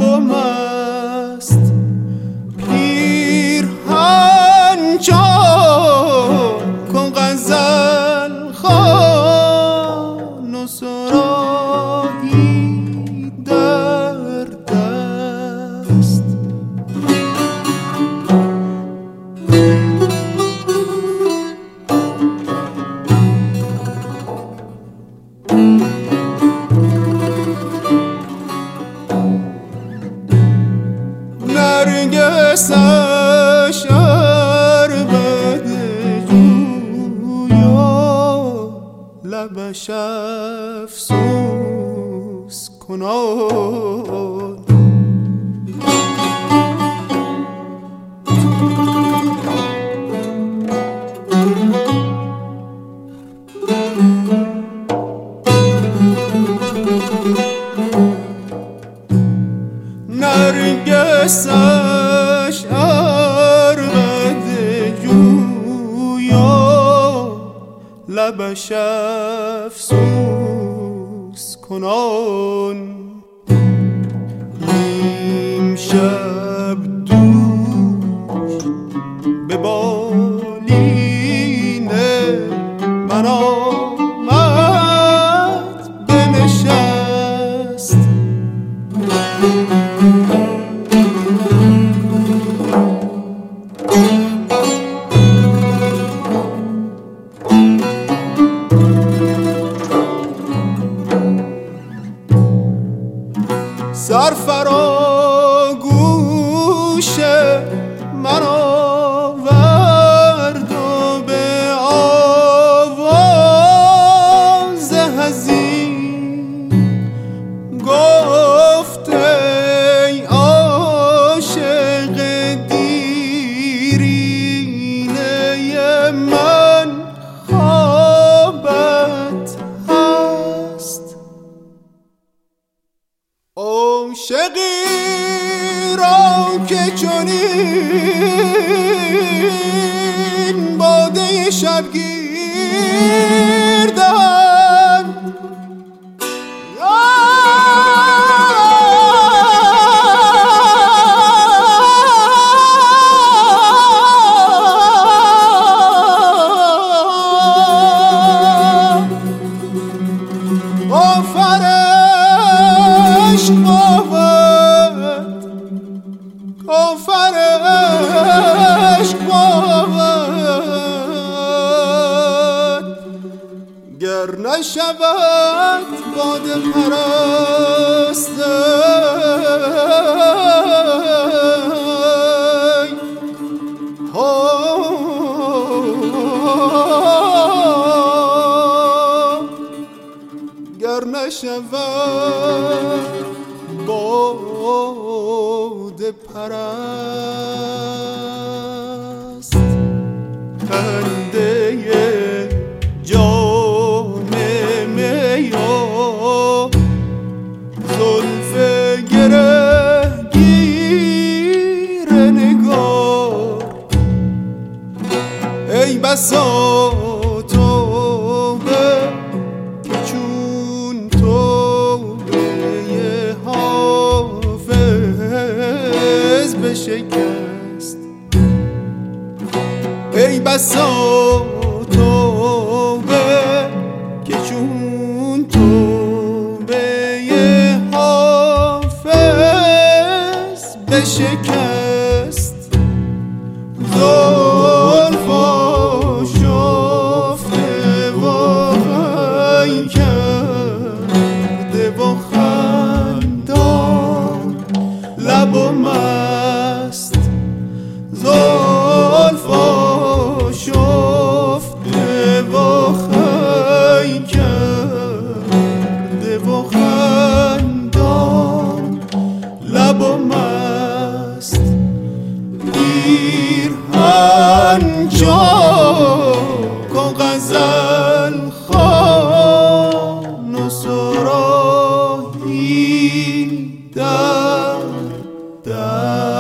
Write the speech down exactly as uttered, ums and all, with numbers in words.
و مست پیرهن جا کن غزل خوان و سرایی در دست. نرگسش عربد جویا لبش افسوس کنان. نرگسش عربد جویا لبش افسوس کنان. نیم شب دوش به بالین من آمد بنشست. سرفراگوش من آورد و به آواز حزین گفت ای عاشق دیرینه من خوابت هست. عاشقی را که چنین باده شبگیر دهند آفرش بود آفرش بود گر نشود باده پرست. گر نشود باده پرست. خنده جام می و زلف گره گیر نگار ای بسا توبه که چون توبه حافظ بشکست. ای بسا توبه که چون توبه حافظ بشکست. زلفا شفته و غی کرده و خندان لب و مست. زلفا شفته و غی کرده و خندان لب و مست. پیرهن جا کن غزل خوان و سرایی در در